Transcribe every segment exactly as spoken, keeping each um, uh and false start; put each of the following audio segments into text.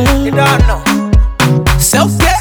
You don't know. Self-care.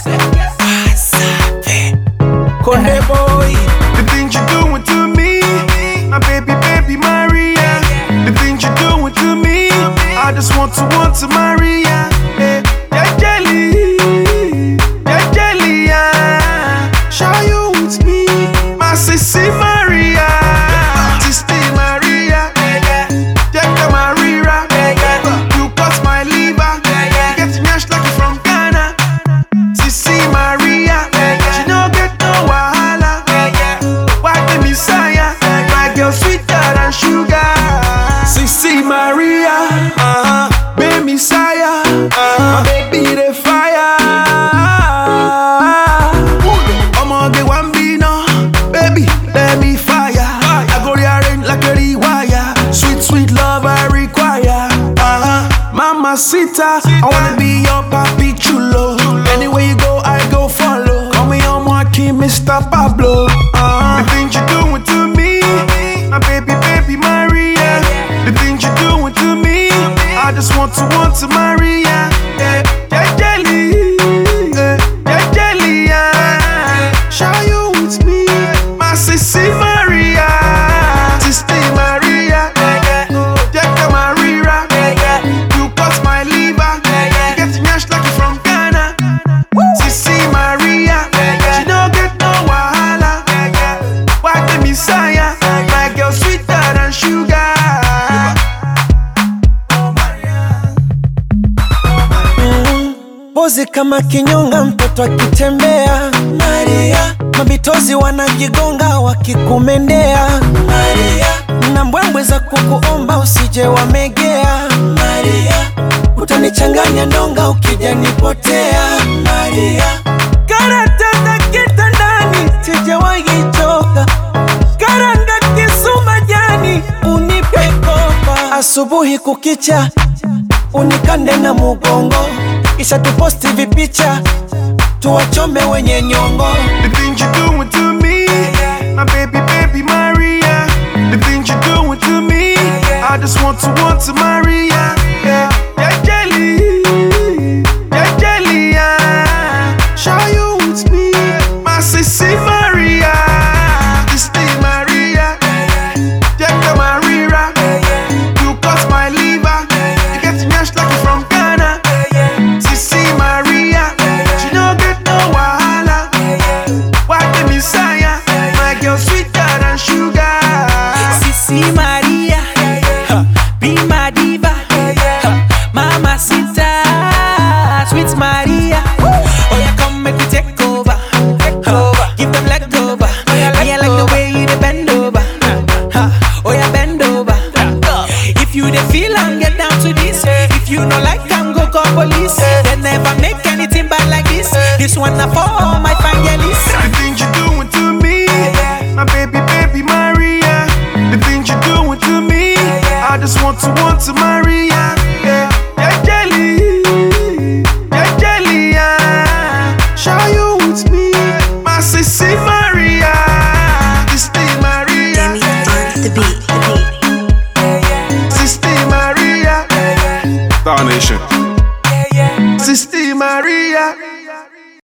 Conde boy. The things you're doing to me, my baby, baby Maria. The things you're doing to me, I just want to, want to Maria. Yeah, yeah, jelly, yeah, jelly, yeah. Show you with me, my sissy Maria, sissy Maria, Jacka Maria. You cut my liver, get nyash like you from Ghana, sissy Maria. She no get no wahala. Why the Messiah? My girl sweeter than sugar. Sissy Maria, uh-huh. Baby Messiah, uh-huh. My baby the fire. I'ma get one beat now, baby, let me fire. I go rearrange like a rewire. Sweet, sweet love I require. Uh-huh. Mama Sita, I wanna be your papi chulo. Anywhere you go, I go follow. Call me on Joaquin, Mister Pablo. Uh-huh. The things you're doing to me, my baby, baby Maria. The things you're doing to me, I just want to, want to Maria. Yeah, yeah, jelly, yeah, yeah, jelly, yeah. Show you with me, my sissy Maria, sissy Maria, Jacka Maria. You cut my liver, you get nyash like you from Ghana, sissy Maria. She no get no wahala. Why the Messiah? My girl sweeter than sugar. Pozi kama kinyonga mtoto akitembea Maria. Mabitozi wanajigonga wakikumendea Maria. Na mbwembwe za kukuomba usije wamegea Maria. Utanichanganya ndonga ukija nipotea Maria. Karata za kitandani sijawahi choka. Karanga kisuma jani unipe kopa. Asubuhi kukicha unikande na mugongo. Kisha tuposti vipicha tuwachome wenye nyongo. The things you're doing to me, my baby, baby Maria. The things you're doing to me, I just want to, want to Maria. Yeah, yeah, jelly, yeah, jelly, yeah. Show you with me, my sissy Maria, sissy Maria, Jacka Maria. You cut my liver, you get nyash like you from Ghana, sissy Maria. She no get no wahala. Why the Messiah? My girl sweeter than sugar. Sissy Maria, huh, be my diva, huh, Mama Sita, sweet Maria. Oh yeah, come make me take over, huh, give them leg over. I like the way you dey bend over, huh, oh yeah, bend over. If you dey feel and get down to this, if you no like, come go call police. They never make anything bad like this. This one na for all my fangirlies. The things you're doing to me, my baby, baby Maria. The things you're doing to me, I just want to, want to Maria. Yeah, yeah, jelly, yeah, jelly, yeah. Show you with me, my sissy Maria, sissy Maria. Demi on the beat. Sissy Maria, Star Nation. Sissy Maria.